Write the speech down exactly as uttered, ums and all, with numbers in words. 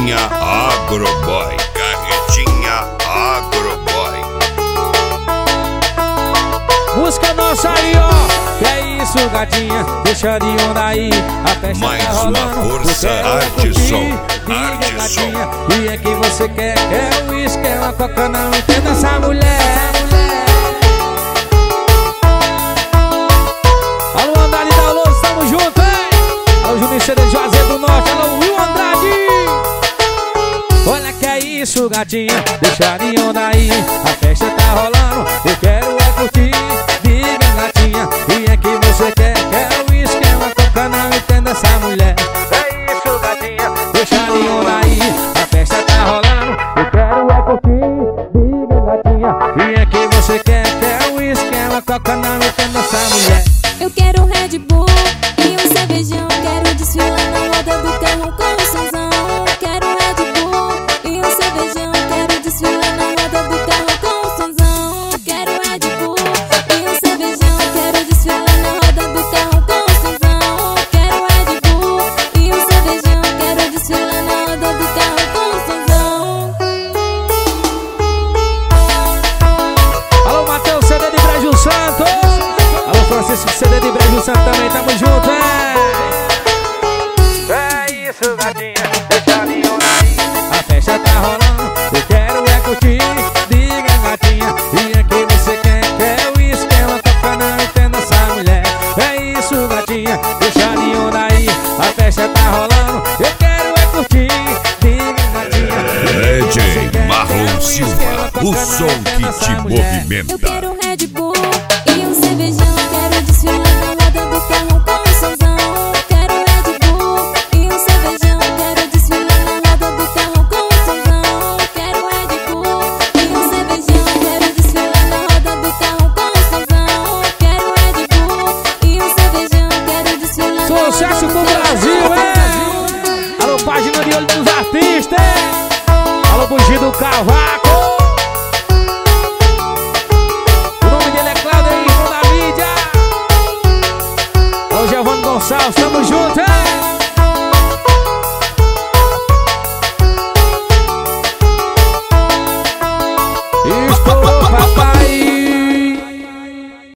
Carretinha Agroboy, Carretinha Agroboy. Música nossa aí, ó. Que é isso, gatinha? Deixa de onda aí. A festa Mais tá uma rolando. força, Eu quero arte curtir. som, Diga, arte gatinha, som. e é que você quer? Quer o uísque, quer uma coca, não entenda essa mulher. Alô, Andrade da Alô, estamos juntos, hein? Alô, Juninho C D de Juazeiro do Norte. Alô, Will Andrade. Olha que é isso, gatinha, deixa de onda aí. A festa tá rolando, eu quero é curtir. Diga, gatinha, e é que você quer? Quer o uísque, quer uma coca, não entenda essa mulher. É isso, gatinha, deixa de onda aí. A festa tá rolando, eu quero é curtir. Diga, gatinha, e é que você quer? Quer o uísque, quer uma coca, não entenda essa mulher. Eu quero um Red Bull e um cervejão. Quero desfilar na roda do carro com o sonzão. Quero um Red Bull e um cervejão. Quero desfilar na roda do carro com o sonzão. Quero um Red Bull e um cervejão. Quero desfilar na roda do carro com o sonzão. Quero um Red Bull e um cervejão. Quero desfilar na roda do carro com o sonzão. Alô, Matheus, C D de Brejo Santo. Alô, Francisco, C D de Brejo Santo também, tamo junto, é? É isso, gatinha, deixa de onda aí. A festa tá rolando, eu quero é curtir. Diga, gatinha, e é que você quer? Quer o uísque, quer uma coca, não entenda essa mulher. É isso, gatinha, deixa de onda aí. A festa tá rolando, eu quero é curtir. Diga, gatinha, D J Marlon Silva, o som que te Eu movimenta. quero um Red Bull e um cervejão. Quero desfilar na roda do carro com o sonzão. Quero um Red Bull e um cervejão. Quero desfilar na roda do carro com o sonzão. Quero um Red Bull e um cervejão. Quero desfilar na roda do carro com o sonzão. Quero um Red Bull e um cervejão. Quero desfilar na roda do sucesso pro carro Brasil, com o é? Alô, página de olho dos artistas, é? Alô, Bugi do Cavaco. O nome dele é Claudio, irmão da mídia. Alô, Giovanni Gonçalves, tamo junto, é?